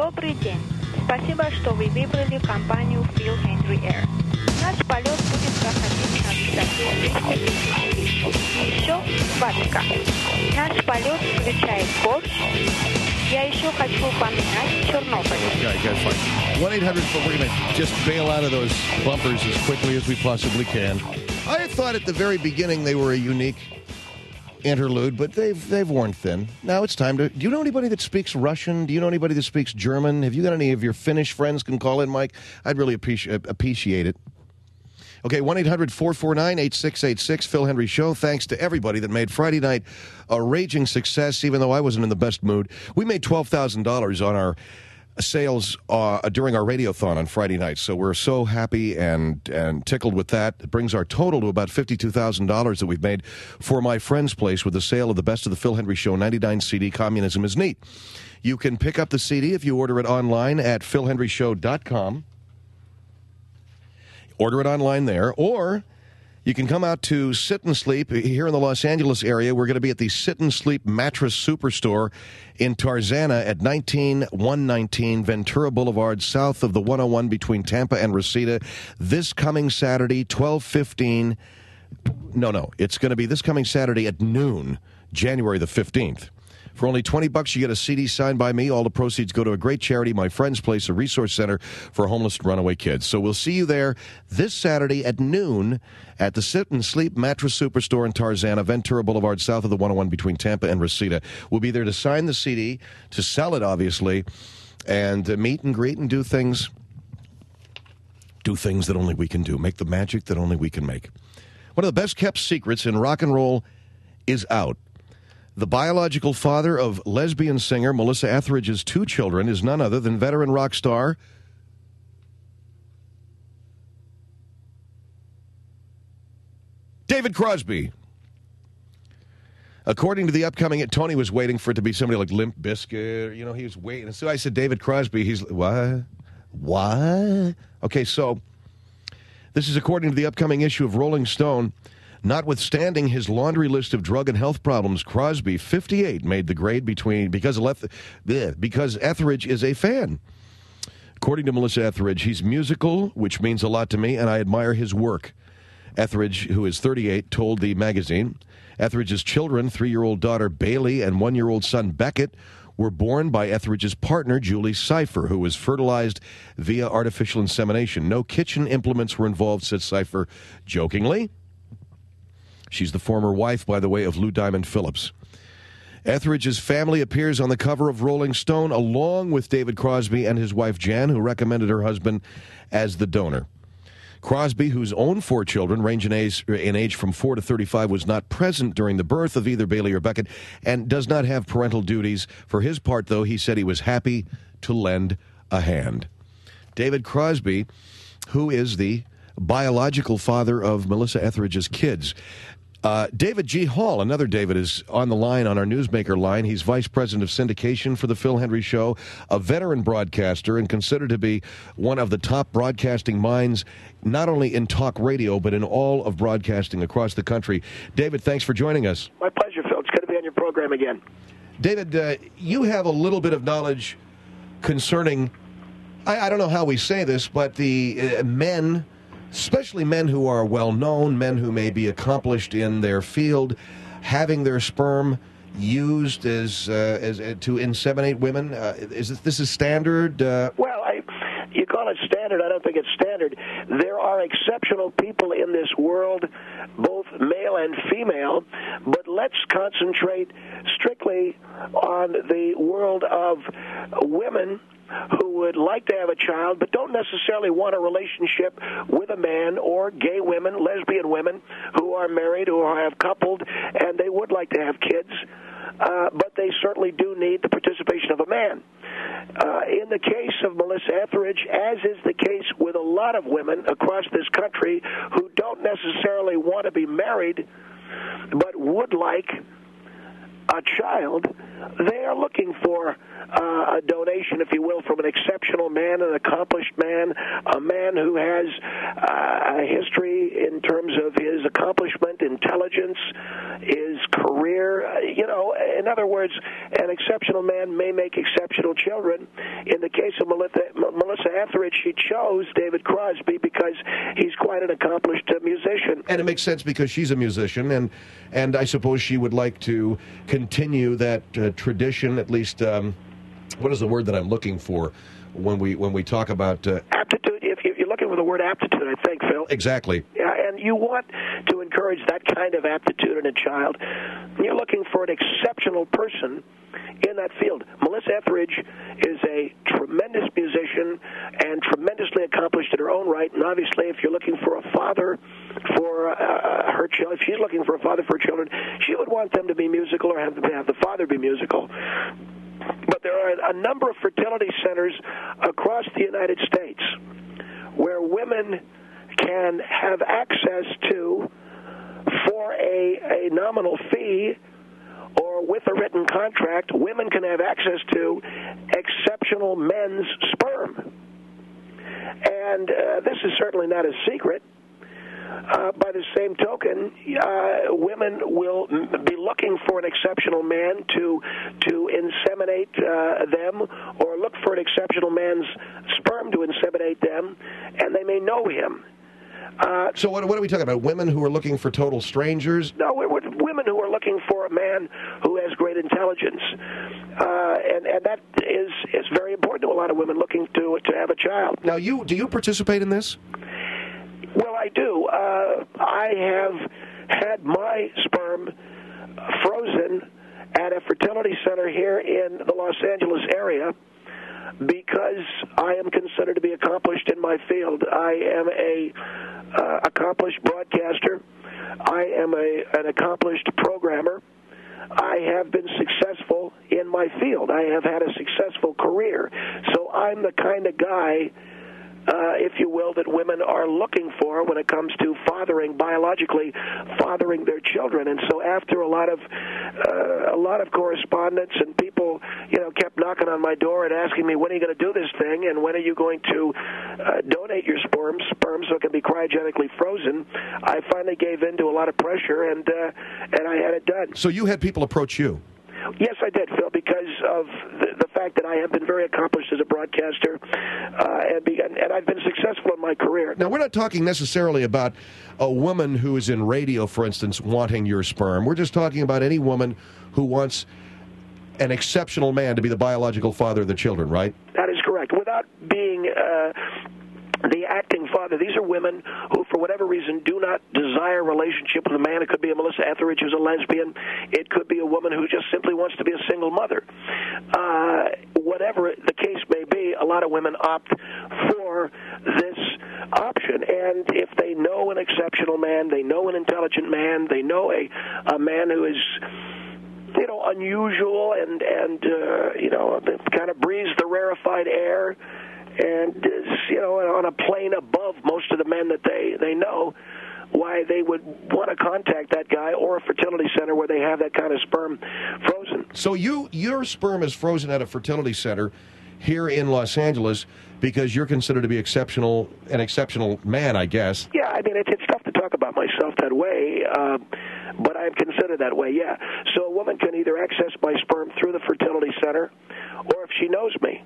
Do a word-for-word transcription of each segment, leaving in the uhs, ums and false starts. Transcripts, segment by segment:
Добрый день. Спасибо, что вы выбрали компанию Phil Henry Air. Наш полет будет проходить на высоте двести тысяч. Еще схватка. Наш полет включает борщ. Я еще хочу упоминать Чернобыль. Okay, guys, fine. one eight hundred, but we're going to just bail out of those bumpers as quickly as we possibly can. I thought at the very beginning they were a unique interlude, but they've they've worn thin. Now it's time to... Do you know anybody that speaks Russian? Do you know anybody that speaks German? Have you got any of your Finnish friends can call in, Mike? I'd really appreciate appreciate it. Okay, one eight hundred four four nine eight six eight six, Phil Henry Show. Thanks to everybody that made Friday night a raging success, even though I wasn't in the best mood. We made twelve thousand dollars on our sales uh, during our radiothon on Friday night, so we're so happy and, and tickled with that. It brings our total to about fifty-two thousand dollars that we've made for my friend's place with the sale of the Best of the Phil Henry Show ninety-nine C D, Communism is Neat. You can pick up the C D if you order it online at phil henry show dot com. Order it online there, or you can come out to Sit and Sleep here in the Los Angeles area. We're going to be at the Sit and Sleep Mattress Superstore in Tarzana at nineteen one nineteen Ventura Boulevard, south of the one oh one between Tampa and Reseda, this coming Saturday, twelve fifteen. No, no, it's going to be this coming Saturday at noon, January the fifteenth. For only twenty bucks, you get a C D signed by me. All the proceeds go to a great charity, My Friend's Place, a resource center for homeless and runaway kids. So we'll see you there this Saturday at noon at the Sit and Sleep Mattress Superstore in Tarzana, Ventura Boulevard, south of the one oh one between Tampa and Reseda. We'll be there to sign the C D, to sell it, obviously, and uh, meet and greet and do things, do things that only we can do, make the magic that only we can make. One of the best-kept secrets in rock and roll is out. The biological father of lesbian singer Melissa Etheridge's two children is none other than veteran rock star David Crosby. According to the upcoming, Tony was waiting for it to be somebody like Limp Bizkit. You know, he was waiting. So I said, David Crosby. He's, what? What? Okay, so this is according to the upcoming issue of Rolling Stone. Notwithstanding his laundry list of drug and health problems, Crosby, fifty-eight, made the grade between because of left, bleh, because Etheridge is a fan. According to Melissa Etheridge, he's musical, which means a lot to me, and I admire his work. Etheridge, who is thirty-eight, told the magazine. Etheridge's children, three-year-old daughter Bailey and one-year-old son Beckett, were born by Etheridge's partner, Julie Cypher, who was fertilized via artificial insemination. No kitchen implements were involved, said Cypher jokingly. She's the former wife, by the way, of Lou Diamond Phillips. Etheridge's family appears on the cover of Rolling Stone, along with David Crosby and his wife Jan, who recommended her husband as the donor. Crosby, whose own four children range in age, in age from four to thirty-five, was not present during the birth of either Bailey or Beckett and does not have parental duties. For his part, though, he said he was happy to lend a hand. David Crosby, who is the biological father of Melissa Etheridge's kids. Uh, David G. Hall, another David, is on the line on our Newsmaker line. He's vice president of syndication for the Phil Henry Show, a veteran broadcaster and considered to be one of the top broadcasting minds, not only in talk radio, but in all of broadcasting across the country. David, thanks for joining us. My pleasure, Phil. It's good to be on your program again. David, uh, you have a little bit of knowledge concerning, I, I don't know how we say this, but the uh, men... especially men who are well-known, men who may be accomplished in their field, having their sperm used as, uh, as uh, to inseminate women. Uh, is this, this is standard? Uh... Well, I, you call it standard. I don't think it's standard. There are exceptional people in this world, both male and female, but let's concentrate strictly on the world of women who would like to have a child but don't necessarily want a relationship with a man, or gay women, lesbian women who are married, who have coupled, and they would like to have kids, uh, but they certainly do need the participation of a man. Uh, in the case of Melissa Etheridge, as is the case with a lot of women across this country who don't necessarily want to be married but would like a child, they are looking for uh, a donation, if you will, from an exceptional man, an accomplished man, a man who has uh, a history in terms of his accomplishment, intelligence, his career. Uh, you know, in in other words, an exceptional man may make exceptional children. In the case of Melissa, Melissa Etheridge, she chose David Crosby because he's quite an accomplished uh, musician. And it makes sense because she's a musician, and and I suppose she would like to continue that uh, tradition, at least, um, what is the word that I'm looking for when we when we talk about... Uh, aptitude. If you're looking for the word aptitude, I think, Phil. Exactly. Yeah, and you want to encourage that kind of aptitude in a child. You're looking for an exceptional person in that field. Melissa Etheridge is a tremendous musician and tremendously accomplished in her own right. And obviously, if you're looking for a father for uh, her children, if she's looking for a father for her children, she would want them to be musical or have, have the father be musical. But there are a number of fertility centers across the United States where women can have access to, for a, a nominal fee or with a written contract, women can have access to exceptional men's sperm. And uh, this is certainly not a secret. Uh, by the same token, uh, women will be looking for an exceptional man to to inseminate uh, them, or look for an exceptional man's sperm to inseminate them, and they may know him. Uh, so what, what are we talking about? Women who are looking for total strangers? No, we're, we're women who are looking for a man who has great intelligence, uh, and and that is is very important to a lot of women looking to to have a child. Now, you do you participate in this? Well, I do. Uh, I have had my sperm frozen at a fertility center here in the Los Angeles area because I am considered to be accomplished in my field. I am a uh, accomplished broadcaster. I am a, an accomplished programmer. I have been successful in my field. I have had a successful career. So I'm the kind of guy, Uh, if you will, that women are looking for when it comes to fathering, biologically fathering their children. And so after a lot of uh, a lot of correspondence, and people, you know, kept knocking on my door and asking me, when are you going to do this thing, and when are you going to uh, donate your sperm, sperm so it can be cryogenically frozen, I finally gave in to a lot of pressure, and uh, and I had it done. So you had people approach you? Yes, I did, Phil, because of the, the fact that I have been very accomplished as a broadcaster, uh, and, be, and, and I've been successful in my career. Now, we're not talking necessarily about a woman who is in radio, for instance, wanting your sperm. We're just talking about any woman who wants an exceptional man to be the biological father of the children, right? That is correct. Without being uh, the acting father, these are women who, for whatever reason, do not desire a relationship with a man. It could be a Melissa Etheridge who's a lesbian. It could be a woman who just simply wants to be a single mother. Uh, whatever the case may be, a lot of women opt for this option. And if they know an exceptional man, they know an intelligent man, they know a, a man who is, you know, unusual and, and uh, you know, kind of breathes the rarefied air, and is, you know, on a plane above most of the men that they, they know, why they would want to contact that guy or a fertility center where they have that kind of sperm frozen. So you your sperm is frozen at a fertility center here in Los Angeles because you're considered to be exceptional, an exceptional man, I guess. Yeah, I mean, it's, it's tough to talk about myself that way, uh, but I'm considered that way, yeah. So a woman can either access my sperm through the fertility center, or if she knows me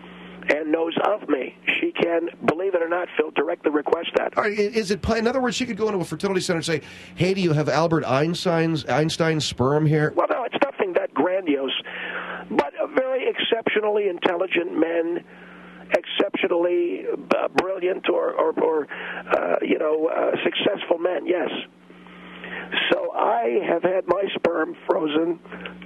and knows of me, she can, believe it or not, Phil, directly request that. All right, is it, in other words, she could go into a fertility center and say, hey, do you have Albert Einstein's Einstein's sperm here? Well, no, it's nothing that grandiose, but a very exceptionally intelligent men, exceptionally uh, brilliant or, or, or uh, you know, uh, successful men, yes. So I have had my sperm frozen,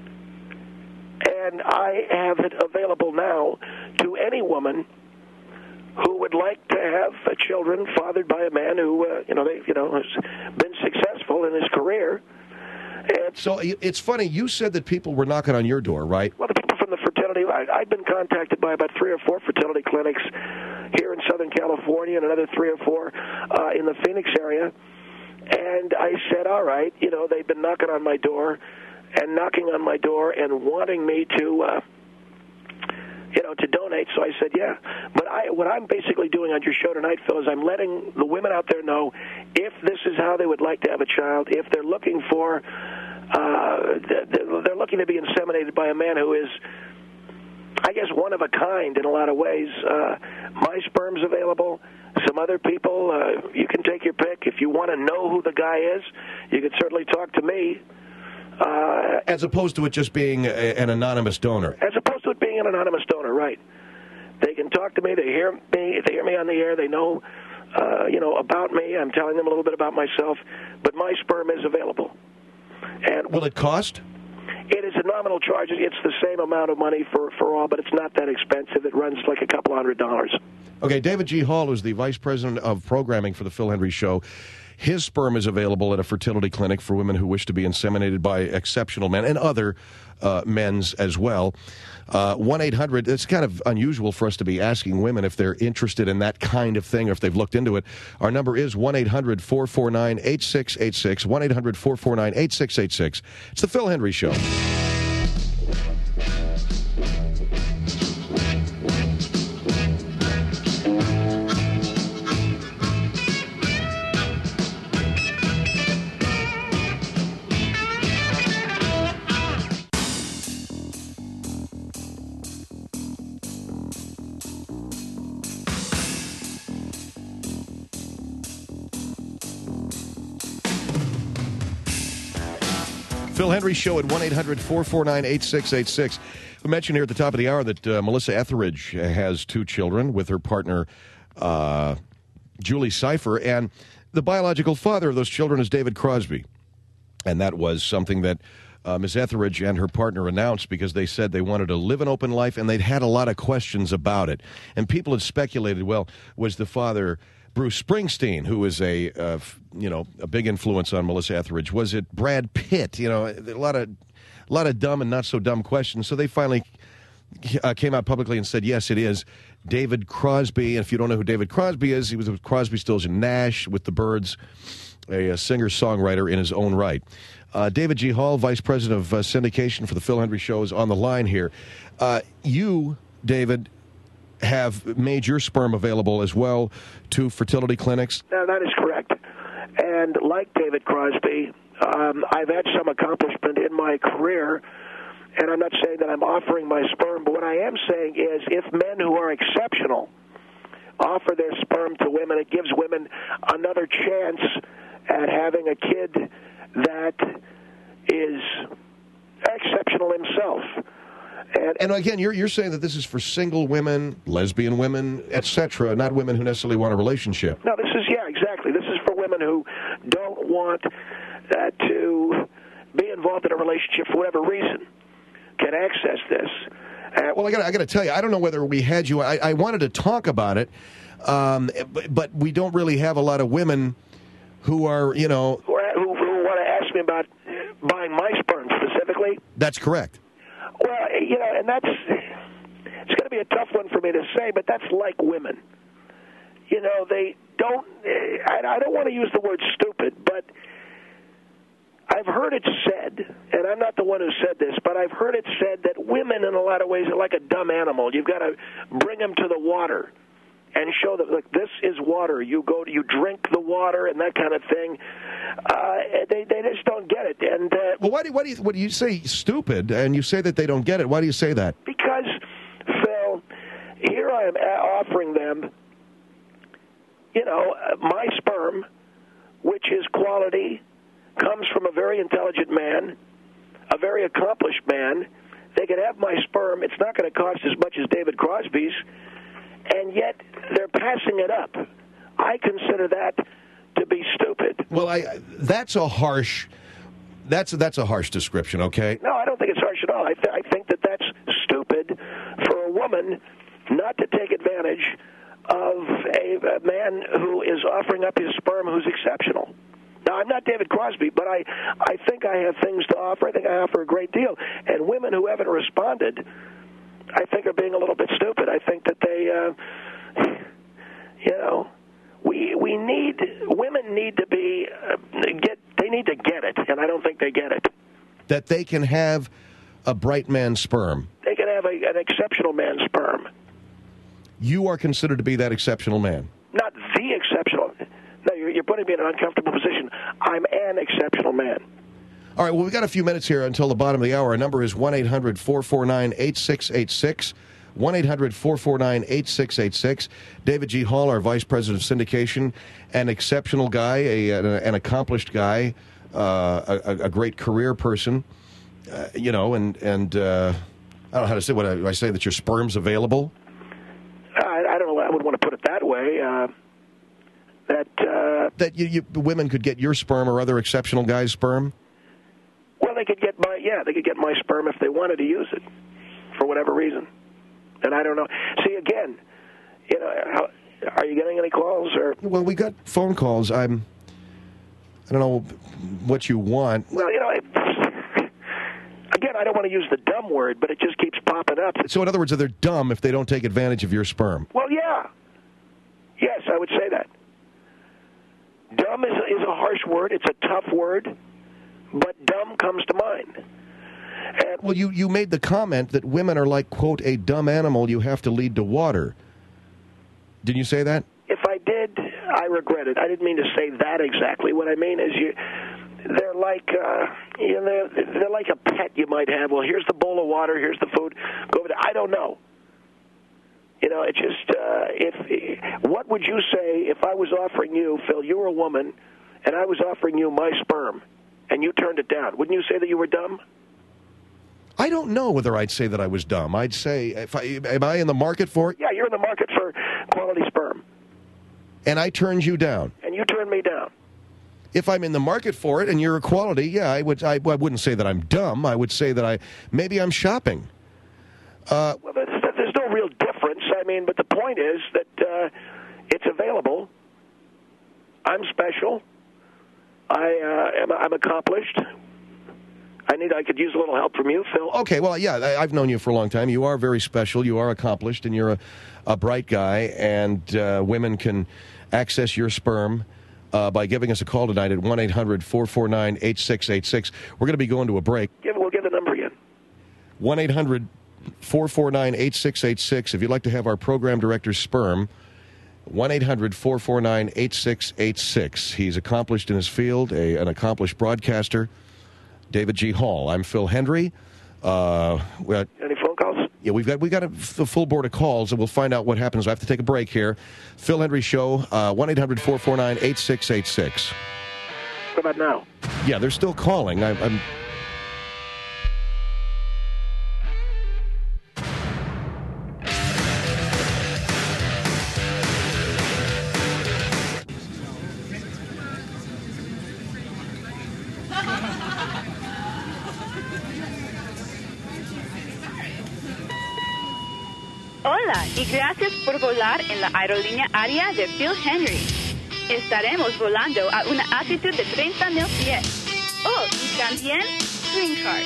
and I have it available now to any woman who would like to have uh, children fathered by a man who, uh, you know, they, you know, has been successful in his career. And so it's funny, you said that people were knocking on your door, right? Well, the people from the fertility, I, I've been contacted by about three or four fertility clinics here in Southern California and another three or four uh, in the Phoenix area. And I said, all right, you know, they've been knocking on my door and knocking on my door and wanting me to, uh, you know, to donate. So I said, yeah. But I, what I'm basically doing on your show tonight, Phil, is I'm letting the women out there know if this is how they would like to have a child, if they're looking for uh, they're looking to be inseminated by a man who is, I guess, one of a kind in a lot of ways. Uh, my sperm's available. Some other people, uh, you can take your pick. If you want to know who the guy is, you can certainly talk to me. Uh, as opposed to it just being a, an anonymous donor. As opposed to it being an anonymous donor, right. They can talk to me. They hear me. They hear me on the air. They know, uh, you know, about me. I'm telling them a little bit about myself. But my sperm is available. And will it cost? It is a nominal charge. It's the same amount of money for, for all, but it's not that expensive. It runs like a couple hundred dollars. Okay, David G. Hall is the vice president of programming for the Phil Hendrie Show. His sperm is available at a fertility clinic for women who wish to be inseminated by exceptional men and other uh, men's as well. Uh, one eight hundred, it's kind of unusual for us to be asking women if they're interested in that kind of thing or if they've looked into it. Our number is one eight hundred four four nine eight six eight six, one eight hundred four four nine eight six eight six. It's the Phil Hendrie Show. Phil Hendrie Show at one eight hundred four four nine eight six eight six. We mentioned here at the top of the hour that uh, Melissa Etheridge has two children with her partner, uh, Julie Cypher, and the biological father of those children is David Crosby. And that was something that uh, Miz Etheridge and her partner announced because they said they wanted to live an open life, and they'd had a lot of questions about it. And people had speculated, well, was the father Bruce Springsteen, who is a uh, you know a big influence on Melissa Etheridge? Was it Brad Pitt? You know, a lot of a lot of dumb and not so dumb questions. So they finally uh, came out publicly and said, yes, it is David Crosby. And if you don't know who David Crosby is, he was with Crosby, Stills and Nash with the Byrds, a, a singer-songwriter in his own right. Uh, David G. Hall, vice president of uh, syndication for the Phil Hendrie Show, is on the line here. Uh, you, David, have made your sperm available as well to fertility clinics? No, that is correct. And like David Crosby, um, I've had some accomplishment in my career, and I'm not saying that I'm offering my sperm, but what I am saying is if men who are exceptional offer their sperm to women, it gives women another chance at having a kid that is exceptional himself. And, and again, you're you're saying that this is for single women, lesbian women, et cetera, not women who necessarily want a relationship. No, this is, yeah, exactly. This is for women who don't want uh, to be involved in a relationship for whatever reason, can access this. Uh, well, I got I got to tell you, I don't know whether we had you. I, I wanted to talk about it, um, but, but we don't really have a lot of women who are, you know, who, are, who, who want to ask me about buying my sperm specifically. That's correct. Well, you know, and that's, it's going to be a tough one for me to say, but that's like women. You know, they don't, I, I don't want to use the word stupid, but I've heard it said, and I'm not the one who said this, but I've heard it said that women in a lot of ways are like a dumb animal. You've got to bring them to the water and show them, like, this is water. You go, to, you drink the water and that kind of thing. Uh, they they just don't get it. And uh, well, why do why do you what do you say stupid? And you say that they don't get it. Why do you say that? Because, Phil, here I am offering them, you know, my sperm, which is quality, comes from a very intelligent man, a very accomplished man. They can have my sperm. It's not going to cost as much as David Crosby's. And yet they're passing it up. I consider that to be stupid. Well, I that's a harsh that's that's a harsh description. Okay. No, I don't think it's harsh at all. I, th- I think that that's stupid for a woman not to take advantage of a, a man who is offering up his sperm who's exceptional. Now, I'm not David Crosby, but I I think I have things to offer. I think I offer a great deal. And women who haven't responded, I think, are being a little bit stupid. I think that they, uh, you know, we we need, women need to be, uh, get, they need to get it, and I don't think they get it. That they can have a bright man's sperm. They can have a, an exceptional man's sperm. You are considered to be that exceptional man. Not the exceptional. No, you're, you're putting me in an uncomfortable position. I'm an exceptional man. All right, well, we've got a few minutes here until the bottom of the hour. Our number is one eight hundred four four nine eight six eight six. one eight hundred four four nine eight six eight six. David G. Hall, our Vice President of Syndication, an exceptional guy, a, an, an accomplished guy, uh, a, a great career person, uh, you know, and, and uh, I don't know how to say, what I, I say that your sperm's available? I, I don't know, I would want to put it that way. Uh, that uh, that you, you, women could get your sperm or other exceptional guys' sperm? Well, they could get my, yeah, they could get my sperm if they wanted to use it for whatever reason. And I don't know. See, again, you know, how, are you getting any calls? Or Well, we got phone calls. I'm, I don't know what you want. Well, you know, it, again, I don't want to use the dumb word, but it just keeps popping up. So, in other words, they're dumb if they don't take advantage of your sperm. Well, yeah. Yes, I would say that. Dumb is, is a harsh word. It's a tough word, but dumb comes to mind. And well, you, you made the comment that women are like, quote, a dumb animal you have to lead to water. Didn't you say that? If I did, I regret it. I didn't mean to say that exactly. What I mean is you, they're like, uh, you know, they're, they're like a pet you might have. Well, here's the bowl of water, here's the food. Go over there. I don't know. You know, it just, uh, if, what would you say if I was offering you, Phil, you were a woman, and I was offering you my sperm, and you turned it down? Wouldn't you say that you were dumb? I don't know whether I'd say that I was dumb. I'd say, if I, am I in the market for it? Yeah, you're in the market for quality sperm. And I turned you down. And you turned me down. If I'm in the market for it and you're a quality, yeah, I would. I, I wouldn't say that I'm dumb. I would say that I maybe I'm shopping. Uh, well, there's, there's no real difference. I mean, but the point is that uh, it's available. I'm special. I uh, am. I'm accomplished. I need. I could use a little help from you, Phil. Okay, well, yeah, I, I've known you for a long time. You are very special. You are accomplished, and you're a, a bright guy. And uh, women can access your sperm uh, by giving us a call tonight at one eight hundred four four nine eight six eight six. We're going to be going to a break. Give, we'll give the number again. one eight hundred four four nine eight six eight six. If you'd like to have our program director's sperm, one eight hundred four four nine eight six eight six. He's accomplished in his field, a, an accomplished broadcaster. David G. Hall. I'm Phil Hendry. Uh, we got, Any phone calls? Yeah, we've got we got a, a full board of calls, and we'll find out what happens. I have to take a break here. Phil Hendry Show, uh, one eight hundred four four nine eight six eight six. What about now? Yeah, they're still calling. I, I'm. Hola y gracias por volar en la aerolínea aérea de Phil Hendry. Estaremos volando a una altitud de treinta mil pies. Oh, y también green card.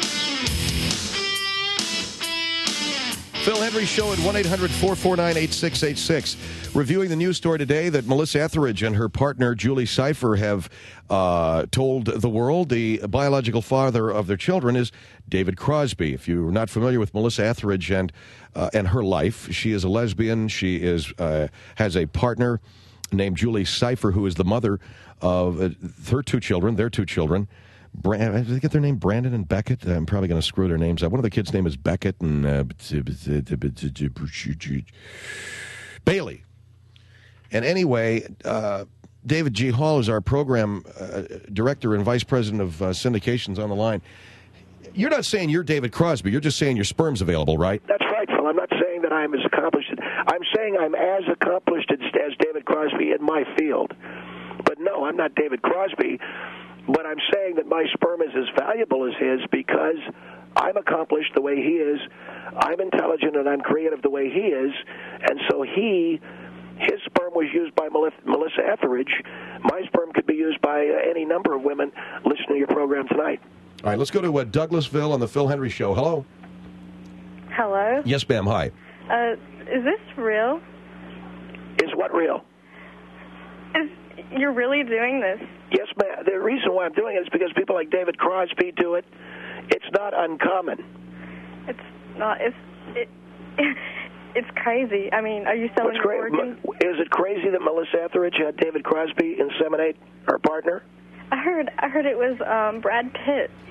Phil Hendry Show at one eight hundred four four nine eight six eight six. Reviewing the news story today that Melissa Etheridge and her partner Julie Cypher have uh, told the world the biological father of their children is David Crosby. If you're not familiar with Melissa Etheridge and uh, and her life, she is a lesbian. She is uh, has a partner named Julie Cypher, who is the mother of uh, her two children, their two children. Brand, did they get their name Brandon and Beckett? I'm probably going to screw their names up. One of the kids' name is Beckett and uh, Bailey. And anyway, uh, David G. Hall is our program uh, director and vice president of uh, syndications on the line. You're not saying you're David Crosby. You're just saying your sperm's available, right? That's right, Phil. I'm not saying that I'm as accomplished. I'm saying I'm as accomplished as, as David Crosby in my field. But no, I'm not David Crosby. But I'm saying that my sperm is as valuable as his because I'm accomplished the way he is. I'm intelligent and I'm creative the way he is. And so he... his sperm was used by Melissa Etheridge. My sperm could be used by any number of women listening to your program tonight. All right, let's go to uh, Douglasville on the Phil Hendry Show. Hello? Hello? Yes, ma'am. Hi. Uh, is this real? Is what real? Is you're really doing this? Yes, ma'am. The reason why I'm doing it is because people like David Crosby do it. It's not uncommon. It's not. It's it. It's crazy. I mean, are you selling What's cra- organs? Is it crazy that Melissa Etheridge had David Crosby inseminate her partner? I heard. I heard it was um, Brad Pitt.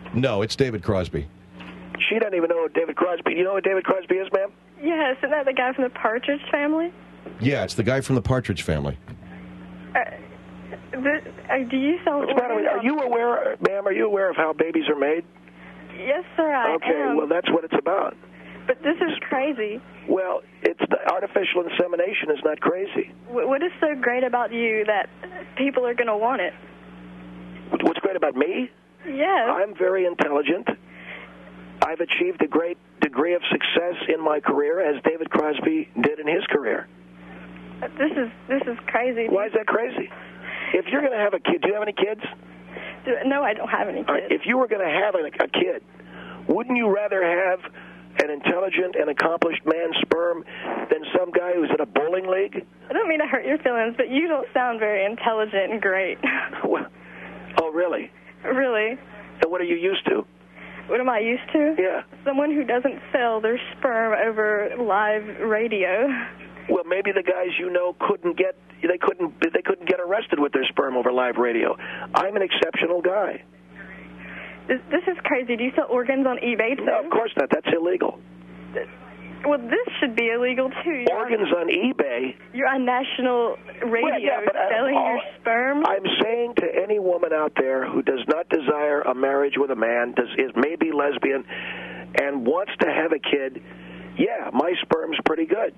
No, it's David Crosby. She doesn't even know who David Crosby. Do you know who David Crosby is, ma'am? Yes, isn't that the guy from the Partridge Family? Yeah, it's the guy from the Partridge Family. Uh, the, uh, do you sell... What's the matter with you? Are you aware, ma'am, are you aware of how babies are made? Yes, sir, I okay, am. well, that's what it's about. But this is crazy. Well, it's the artificial insemination is not crazy. What, what is so great about you that people are going to want it? What's great about me? Yes. I'm very intelligent. I've achieved a great degree of success in my career, as David Crosby did in his career. This is this is crazy. Why is that crazy? If you're going to have a kid, do you have any kids? No, I don't have any kids. Right, if you were going to have a, a kid, wouldn't you rather have an intelligent and accomplished man's sperm than some guy who's in a bowling league? I don't mean to hurt your feelings, but you don't sound very intelligent and great. Well, oh, really? Really? And what are you used to? What am I used to? Yeah. Someone who doesn't sell their sperm over live radio. Well, maybe the guys you know couldn't get they couldn't they couldn't get arrested with their sperm over live radio. I'm an exceptional guy. This, this is crazy. Do you sell organs on eBay too? No, of course not. That's illegal. Well, this should be illegal too. You're Organs on, on eBay. You're on national radio well, yeah, but, uh, selling all, your sperm. I'm saying to any woman out there who does not desire a marriage with a man, does is maybe lesbian, and wants to have a kid, yeah, my sperm's pretty good.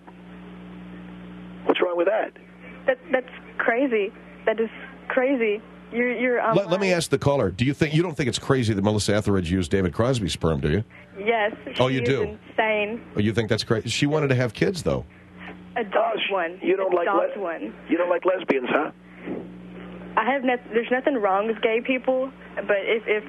What's wrong with that? That that's crazy. That is crazy. You're you're. Um, let, let me ask the caller. Do you think you don't think it's crazy that Melissa Etheridge used David Crosby's sperm? Do you? Yes. Oh, you she do. Is insane. Oh, you think that's crazy? She wanted to have kids, though. Adopt oh, one. You don't Adopt like le- one. You don't like lesbians, huh? I have no, there's nothing wrong with gay people, but if if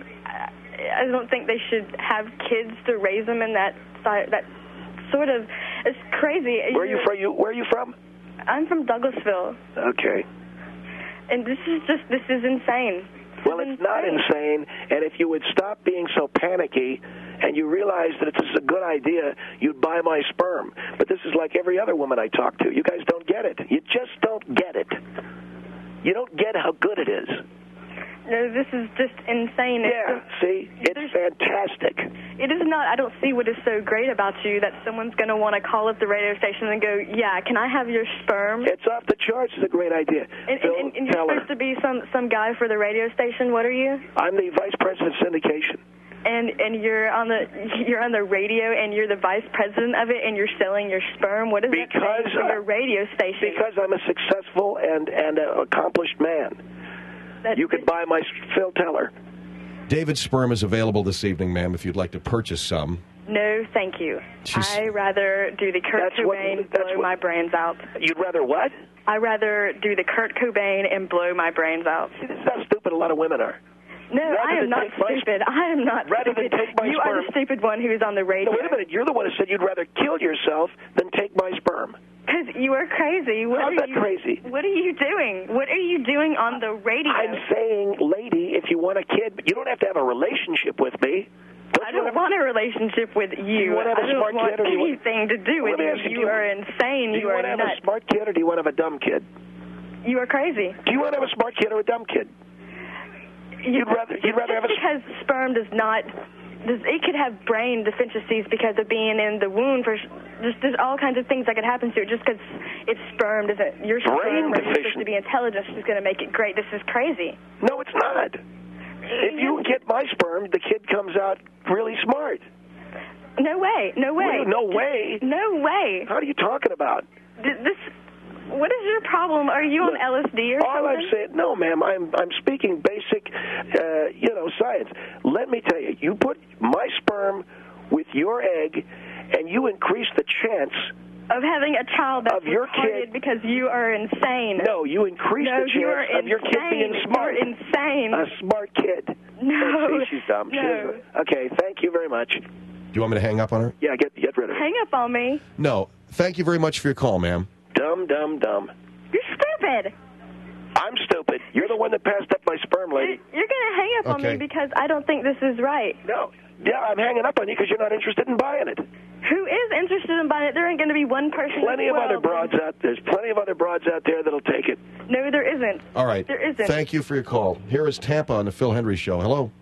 I don't think they should have kids to raise them in that that sort of it's crazy. Where are you from? You where are you from? I'm from Douglasville. Okay. And this is just this is insane. This well, is it's not insane, and if you would stop being so panicky and you realize that this is a good idea, you'd buy my sperm. But this is like every other woman I talk to. You guys don't get it. You just don't get it. You don't get how good it is. No, this is just insane. Yeah, it's, see? It's fantastic. It is not. I don't see what is so great about you that someone's going to want to call up the radio station and go, yeah, can I have your sperm? It's off the charts. It's a great idea. And, Phil, and, and you're tell supposed her. to be some, some guy for the radio station. What are you? I'm the vice president of syndication. And and you're on the you're on the radio and you're the vice president of it and you're selling your sperm. What is because, that saying for your radio station? Because I'm a successful and and a accomplished man. That, you could buy my Phil Teller. David's sperm is available this evening, ma'am, if you'd like to purchase some. No, thank you. She's, I rather do the Kurt That's what- Cobain, that's blow what- my brains out. You'd rather what? I rather do the Kurt Cobain and blow my brains out. See, this is how stupid a lot of women are. No, Rather I am than not take my- stupid. I am not Rather than stupid. take my you are sperm- the stupid one who's on the radio. No, wait a minute. You're the one who said you'd rather kill yourself than take my sperm. Because you are crazy. What I'm are not you, crazy. What are you doing? What are you doing on the radio? I'm saying, lady, if you want a kid, but you don't have to have a relationship with me. Don't I you don't have- want a relationship with you. you want to have I a don't smart want kid or do you want- anything to do with Let me you. ask you, You do you- are insane. Do You, you are want to have nuts. a smart kid or do you want to have a dumb kid? You are crazy. Do you want to have a smart kid or a dumb kid? You'd rather you'd rather have Just a because sperm does not, does, it could have brain deficiencies because of being in the womb. For just there's all kinds of things that could happen to it. Just because it's sperm doesn't your Brain sperm is supposed deficient. to be intelligent is going to make it great. This is crazy. No, it's not. If you get my sperm, the kid comes out really smart. No way. No way. No way. No way. How are you talking about? Th- This. What is your problem? Are you on Look, L S D or all something? I'm saying, no, ma'am, I'm I'm speaking basic, uh, you know, science. Let me tell you, you put my sperm with your egg, and you increase the chance of having a child that's of your retarded kid- because you are insane. No, you increase No, the you are chance of your kid being insane. smart. You're insane. A smart kid. No. Let's see, she's dumb. She No. doesn't- Okay, thank you very much. do you want me to hang up on her? Yeah, get get rid of it. Hang up on me. No. Thank you very much for your call, ma'am. Dumb, dumb, dumb. You're stupid. I'm stupid. You're the one that passed up my sperm, You're, lady. you're going to hang up on Okay. me because I don't think this is right. No. Yeah, I'm hanging up on you because you're not interested in buying it. Who is interested in buying it? There ain't going to be one person. Plenty in of the other world. broads out There's plenty of other broads out there that'll take it. No, there isn't. All right. There isn't. Thank you for your call. Here is Tampa on the Phil Hendry Show. Hello.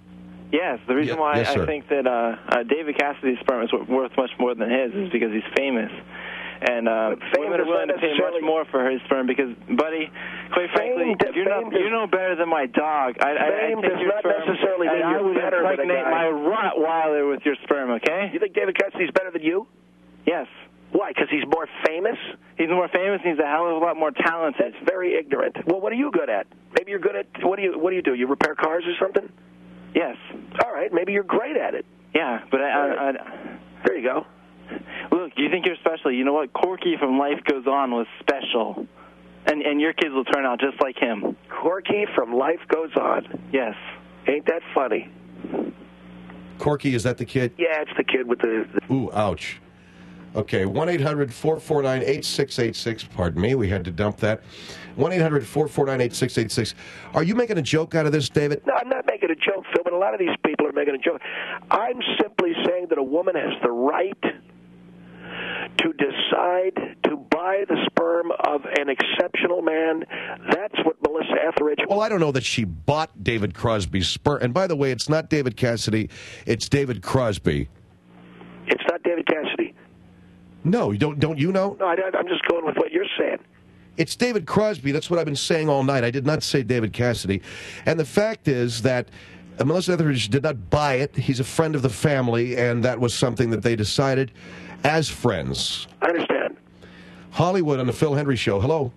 Yes, the reason Yeah, why yes, I sir. think that uh, uh, David Cassidy's sperm is worth much more than his is because he's famous. And uh, women are does willing not to pay much necessarily- more for his sperm because, buddy, quite frankly, Fame- you know fame does- you know better than my dog. I, I, I Fame take does your not sperm necessarily and mean I you're would better than a impregnate guy. my Rottweiler with your sperm, okay? You think David Cassidy's better than you? Yes. Why? Because he's more famous? He's more famous and he's a hell of a lot more talented. That's very ignorant. Well, what are you good at? Maybe you're good at, what do you what do you do? You repair cars or something? Yes. All right, maybe you're great at it. Yeah, but I... I, I There you go. Look, you think you're special. You know what? Corky from Life Goes On was special. And and your kids will turn out just like him. Corky from Life Goes On. Yes. Ain't that funny? Corky, is that the kid? Yeah, it's the kid with the... the Ooh, ouch. Okay, one eight hundred four four nine eight six eight six. Pardon me, we had to dump that. one eight hundred four four nine eight six eight six. Are you making a joke out of this, David? No, I'm not making a joke, Phil, but a lot of these people are making a joke. I'm simply saying that a woman has the right to decide to buy the sperm of an exceptional man. That's what Melissa Etheridge... Well, I don't know that she bought David Crosby's sperm. And by the way, it's not David Cassidy, it's David Crosby. It's not David Cassidy. No, you don't. Don't you know? No, I, I'm just going with what you're saying. It's David Crosby. That's what I've been saying all night. I did not say David Cassidy. And the fact is that uh, Melissa Etheridge did not buy it. He's a friend of the family, and that was something that they decided as friends. I understand. Hollywood on the Phil Hendry Show. Hello.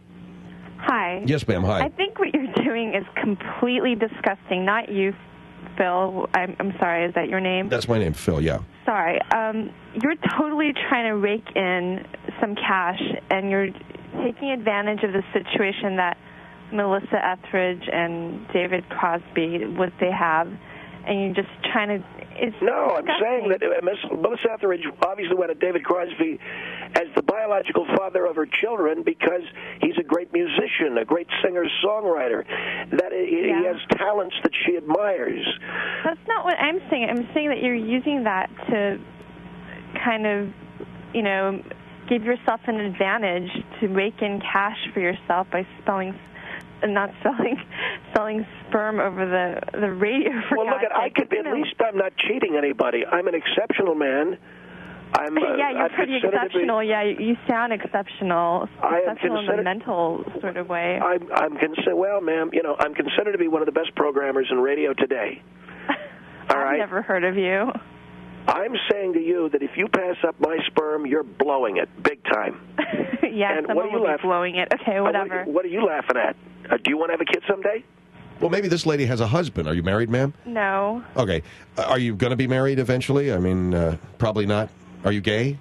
Hi. Yes, ma'am. Hi. I think what you're doing is completely disgusting. Not you, Phil. I'm, I'm sorry. Is that your name? That's my name, Phil, yeah. Sorry. Um, you're totally trying to rake in some cash, and you're taking advantage of the situation that Melissa Etheridge and David Crosby, what they have, and you're just trying to... It's No, I'm disgusting. saying that uh, Miss Melissa Etheridge obviously wanted David Crosby as the biological father of her children because he's a great musician, a great singer-songwriter, that he, Yeah. he has talents that she admires. That's not what I'm saying. I'm saying that you're using that to kind of, you know, give yourself an advantage to rake in cash for yourself by spelling, not selling, selling sperm over the the radio. For Well, look, God's at, I sake. could You at know. least I'm not cheating anybody. I'm an exceptional man. I'm, uh, yeah, you're I'm pretty considered to be- exceptional. Yeah, you you sound exceptional. I am exceptional in the considered- mental sort of way. I'm, I'm considered, well, ma'am, you know, I'm considered to be one of the best programmers in radio today. All I've right? never heard of you. I'm saying to you that if you pass up my sperm, you're blowing it big time. yeah, And someone what are you will be laughing- blowing it. Okay, Uh, whatever. What, what are you laughing at? Uh, do you want to have a kid someday? Well, maybe this lady has a husband. Are you married, ma'am? No. Okay. Uh, are you going to be married eventually? I mean, uh, probably not. Are you gay?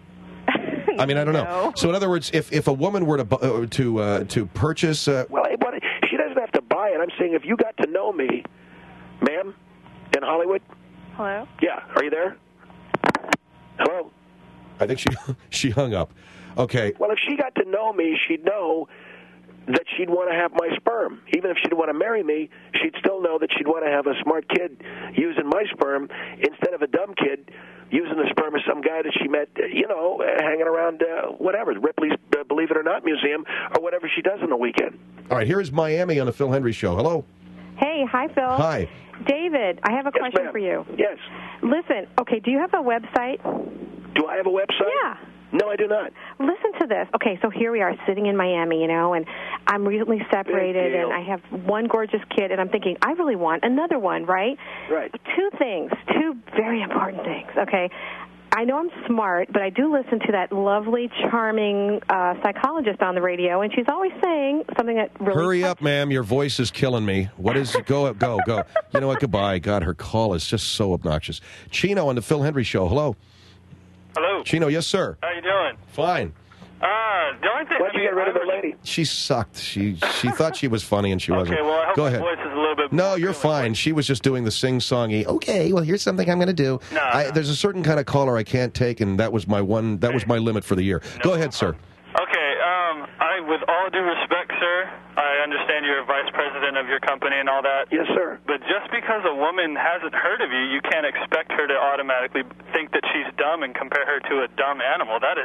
I mean, I don't know. No. So, in other words, if, if a woman were to bu- uh, to uh, to purchase, uh, Well, hey, buddy, she doesn't have to buy it. I'm saying if you got to know me, ma'am, in Hollywood. Hello? Yeah, are you there? Hello? I think she she hung up. Okay. Well, if she got to know me, she'd know that she'd want to have my sperm. Even if she'd want to marry me, she'd still know that she'd want to have a smart kid using my sperm instead of a dumb kid using the sperm of some guy that she met, you know, hanging around, uh, whatever, Ripley's uh, Believe It or Not Museum or whatever she does on the weekend. All right. Here is Miami on the Phil Hendry Show. Hello. Hey, hi, Phil. Hi. David, I have a Yes, question ma'am. for you. Yes. Listen, okay, do you have a website? Do I have a website? Yeah. No, I do not. Listen to this. Okay, so here we are sitting in Miami, you know, and I'm recently separated, deal. and I have one gorgeous kid, and I'm thinking, I really want another one, right? Right. Two things, two very important things, okay? I know I'm smart, but I do listen to that lovely, charming uh, psychologist on the radio, and she's always saying something that really... Hurry up, ma'am. Your voice is killing me. What is it? Go, go, go. You know what? Goodbye. God, her call is just so obnoxious. Chino on the Phil Hendry Show. Hello. Hello. Chino, yes, sir. How you doing? Fine. Uh, the only thing. Why'd you I mean, get rid of I the was- lady? She sucked. She she thought she was funny, and she wasn't. Okay, well, I hope Go my ahead. voice is a little bit. No, more you're appealing. fine. She was just doing the sing-songy. Okay, well, here's something I'm going to do. No, I, no. There's a certain kind of caller I can't take, and that was my one. That was my limit for the year. Go ahead, sir. Okay. Um, I, with all due respect, sir, I understand you're a vice president of your company and all that. Yes, sir. But just because a woman hasn't heard of you, you can't expect her to automatically think that she's dumb and compare her to a dumb animal. That is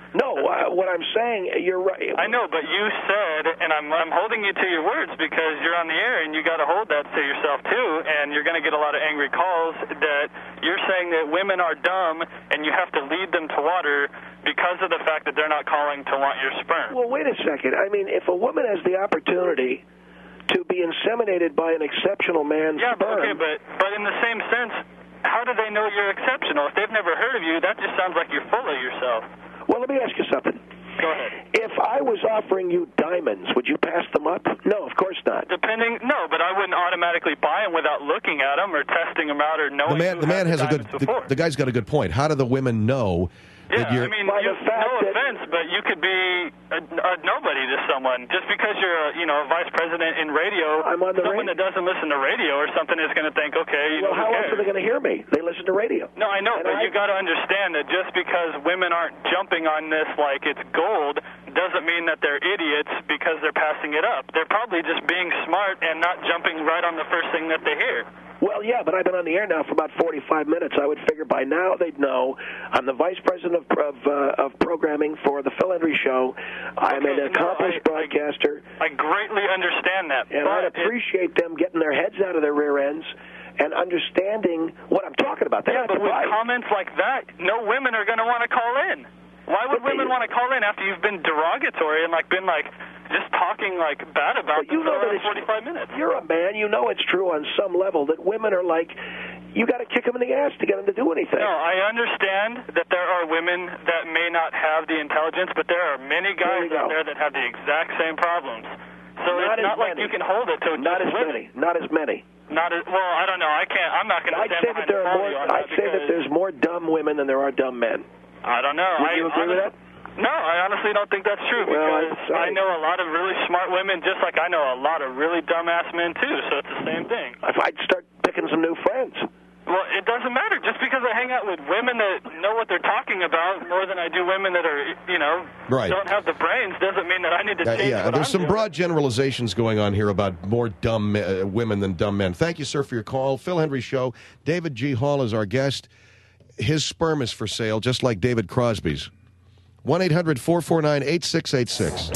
No, uh, what I'm saying, you're right. I know, but you said, and I'm I'm holding you to your words because you're on the air and you got to hold that to yourself too, and you're going to get a lot of angry calls that you're saying that women are dumb and you have to lead them to water because of the fact that they're not calling to want your sperm. Well, wait a second. I mean, if a woman has the opportunity to be inseminated by an exceptional man's yeah, but, sperm... okay, but, but in the same sense, how do they know you're exceptional? If they've never heard of you, that just sounds like you're full of yourself. Well, let me ask you something. Go ahead. If I was offering you diamonds, would you pass them up? No, of course not. Depending, no, but I wouldn't automatically buy them without looking at them or testing them out or knowing. The man, who the man had has a good. The, the guy's got a good point. How do the women know? Yeah, that you're, I mean, you, no offense, but you could be a, a nobody to someone just because you're, a, you know, a vice president in radio. I'm on the someone radio. that doesn't listen to radio or something is going to think, okay, you well, know, how who else are they going to hear me? They listen to radio. No, I know, and but I... you got to understand that just because women aren't jumping on this like it's gold doesn't mean that they're idiots because they're passing it up. They're probably just being smart and not jumping right on the first thing that they hear. Well, yeah, but I've been on the air now for about forty-five minutes. I would figure by now they'd know. I'm the vice president of of, uh, of programming for the Phil Hendry Show. I'm okay, an accomplished no, I, broadcaster. I, I greatly understand that. And but I'd appreciate it, them getting their heads out of their rear ends and understanding what I'm talking about. They yeah, but with right. comments like that, no women are going to want to call in. Why would but women they, want to call in after you've been derogatory and like been like just talking like bad about them you know for that forty-five minutes? You're a man. You know it's true on some level that women are like, you got to kick them in the ass to get them to do anything. No, I understand that there are women that may not have the intelligence, but there are many guys there out there that have the exact same problems. So not it's not many. like you can hold it to not just as women. many. Not as many. Not as well. I don't know. I can't. I'm not going to I'd stand say that behind there are more. you on I'd that say that there's more dumb women than there are dumb men. I don't know. Would I, you agree honestly, with that? No, I honestly don't think that's true well, because I know a lot of really smart women, just like I know a lot of really dumbass men too. So it's the same thing. If I'd start picking some new friends. Well, it doesn't matter. Just because I hang out with women that know what they're talking about more than I do women that are, you know, right. don't have the brains doesn't mean that I need to uh, change yeah, what there's I'm some doing. broad generalizations going on here about more dumb uh, women than dumb men. Thank you, sir, for your call. Phil Hendry Show. David G. Hall is our guest. His sperm is for sale, just like David Crosby's. one eight hundred four four nine eight six eight six.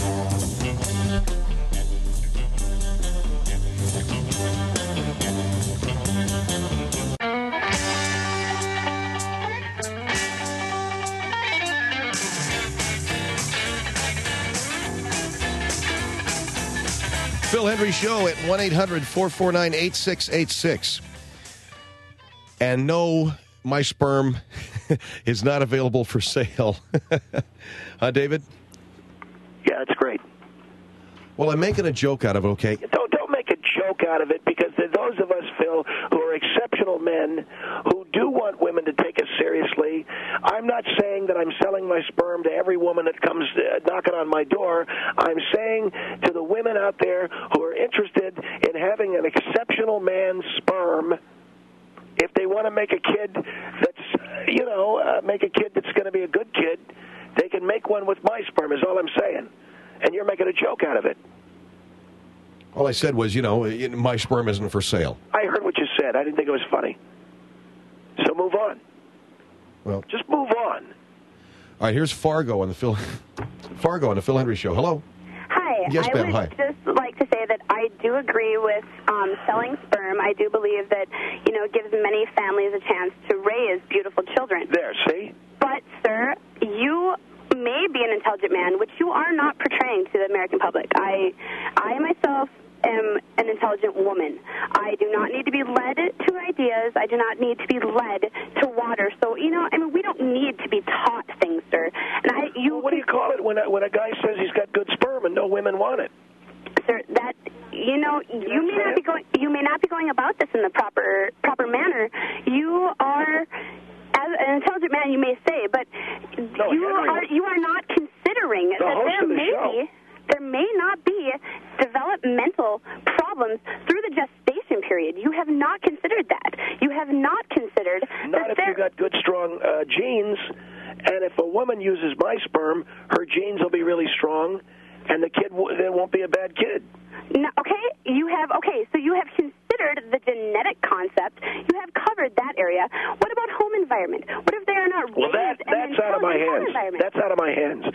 Phil Hendry Show at one eight hundred four four nine eight six eight six. And no, my sperm is not available for sale. Huh, David? Yeah, that's great. Well, I'm making a joke out of it, okay? Don't, don't make a joke out of it because there are those of us, Phil, who are exceptional men who do want women to take us seriously. I'm not saying that I'm selling my sperm to every woman that comes uh, knocking on my door. I'm saying to the women out there who are interested in having an exceptional man's sperm, if they want to make a kid that's, you know, uh, make a kid that's going to be a good kid, they can make one with my sperm is all I'm saying. And you're making a joke out of it. All I said was, you know, my sperm isn't for sale. I heard what you said. I didn't think it was funny. So move on. Well, just move on. All right, here's Fargo on the Phil Fargo on the Phil Hendry Show. Hello. Hi. Yes, I ma'am. would Hi. just like to say that I do agree with um, selling sperm. I do believe that, you know, it gives many families a chance to raise beautiful children. There, see? But, sir, you may be an intelligent man, which you are not portraying to the American public. I, I myself am an intelligent woman. I do not need to be led to ideas. I do not need to be led to water. So, you know, I mean, we don't need to be taught things, sir. And I, you, well, what do you call it when a, when a guy says he's got good sperm and no women want it? Sir, that, you know, you may not be going, you may not be going about this in the proper proper manner. You are, as an intelligent man, you may say, but no, you Henry, are you are not considering the that host there of the may show. be there may not be developmental problems through the gestation period. You have not considered that. You have not considered not that if there... you got good, strong uh, genes. And if a woman uses my sperm, her genes will be really strong, and the kid w- there won't be a bad kid. No, okay, you have okay. So you have considered the genetic concept. You have covered that area. What about home environment? What if they are not Well, that raised in an that's out of my intelligent home hands. environment? That's out of my hands.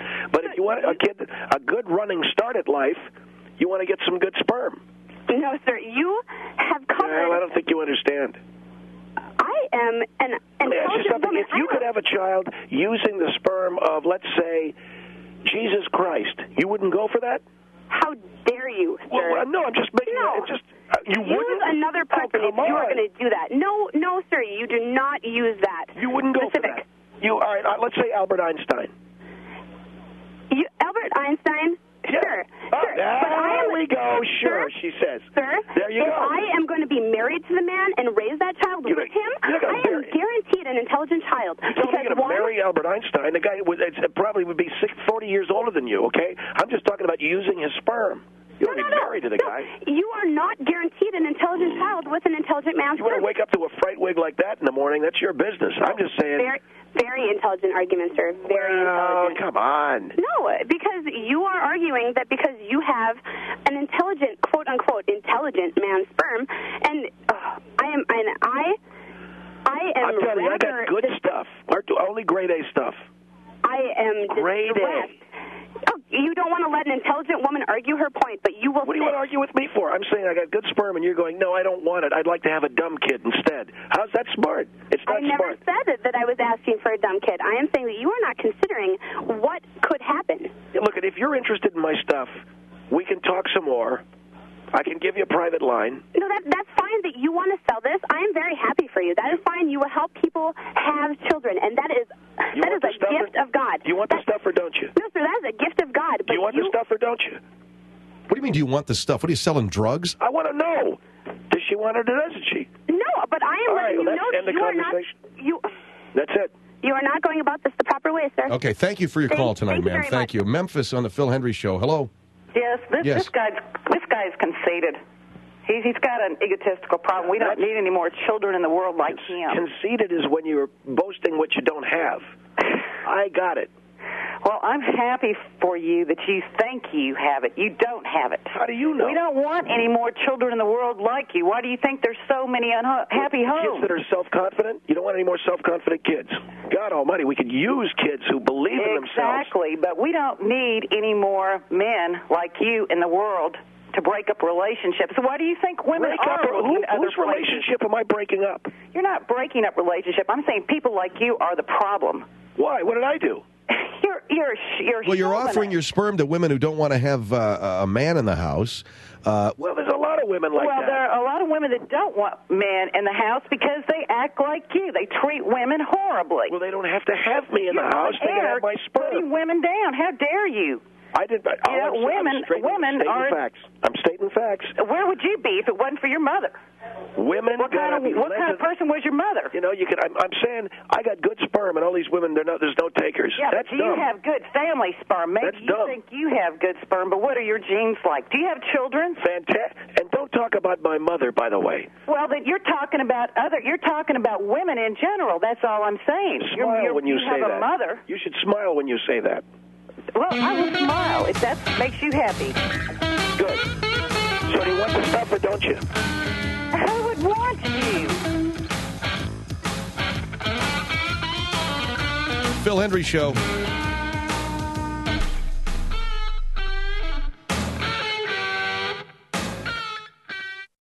life, you want to get some good sperm. No, sir. You have covered. Well, I don't think you understand. I am an intelligent something. woman. If you could have a child using the sperm of, let's say, Jesus Christ, you wouldn't go for that? How dare you, sir? Well, no, I'm just making no. it just uh, you use wouldn't another person oh, if you are going to do that. No, no, sir, you do not use that. You wouldn't go Specific. for that. You all right? Uh, let's say Albert Einstein. You, Albert Einstein. Yeah. Sure, Oh, sure. there but I am, we go. Sure, sir, she says. Sir, there you if go. I am going to be married to the man and raise that child You're with not- him, you're not gonna I am marry- guaranteed an intelligent child. You're because going to one, marry Albert Einstein. The guy would it's, it probably would be six, forty years older than you. Okay, I'm just talking about using his sperm. You don't no, be no, married to the no. guy. You are not guaranteed an intelligent child with an intelligent man's You want to sperm. wake up to a fright wig like that in the morning? That's your business. I'm just saying. Very, very intelligent argument, sir. Very well, intelligent. come on. No, because you are arguing that because you have an intelligent, quote unquote, intelligent man's sperm, and uh, I am, and I, I am I'm telling you, I rather got good dis- stuff. Our- Only grade A stuff. I am Grade A. distressed. Oh, you don't want to let an intelligent woman argue her point, but you will. What do you want to argue with me for? I'm saying I got good sperm, and you're going, no, I don't want it. I'd like to have a dumb kid instead. How's that smart? It's not I never smart. said that, that I was asking for a dumb kid. I am saying that you are not considering what could happen. Yeah, look, if you're interested in my stuff, we can talk some more. I can give you a private line. No, that that's fine that you want to sell this. I am very happy for you. That is fine. You will help people have children, and that is You that is want the a stuff gift or, of God. You want that, the stuff or don't you? No, sir, that is a gift of God. But you want you, the stuff or don't you? What do you mean, do you want the stuff? What are you selling, drugs? I want to know. Does she want it or doesn't she? No, but I am All letting right, well, you know let's end that the you are not conversation. you That's it. you are not going about this the proper way, sir. Okay, thank you for your Thank- call tonight, thank you ma'am. very Thank much. you. Memphis on the Phil Hendry Show. Hello. Yes, this, Yes. this guy's this guy's conceited. He's he's got an egotistical problem. We don't need any more children in the world like him. Conceited is when you're boasting what you don't have. I got it. Well, I'm happy for you that you think you have it. You don't have it. How do you know? We don't want any more children in the world like you. Why do you think there's so many unhappy homes? Kids that are self-confident? You don't want any more self-confident kids. God almighty, we could use kids who believe in themselves. Exactly, but we don't need any more men like you in the world to break up relationships. So why do you think women Break are up? looking Who, at other whose places? relationship am I breaking up? You're not breaking up relationship. I'm saying people like you are the problem. Why? What did I do? You're you're you're. Well, you're chauvinist. offering your sperm to women who don't want to have uh, a man in the house. Uh, Well, there's a lot of women like well, that. there are a lot of women that don't want men in the house because they act like you. They treat women horribly. Well, they don't have to have me in You're the house. on They can air have my putting sperm. women down. How dare you? I did. I, You know, I'm, women- I'm stating, women stating are- facts. I'm stating facts. Where would you be if it wasn't for your mother? Women. What kind gotta of be what kind of led to- person was your mother? You know, you could. I'm, I'm saying I got good sperm, and all these women, they're no, there's no takers. Yeah, That's but do dumb. you have good family sperm? Maybe That's you dumb. think you have good sperm, but what are your genes like? Do you have children? Fantastic. And don't talk about my mother, by the way. Well, then you're talking about other. You're talking about women in general. That's all I'm saying. Smile You're, you're, when you, say have that. a mother. You should smile when you say that. Well, I will smile if that makes you happy. Good. So do you want the stuff or don't you? Who would want you? Phil Hendry Show.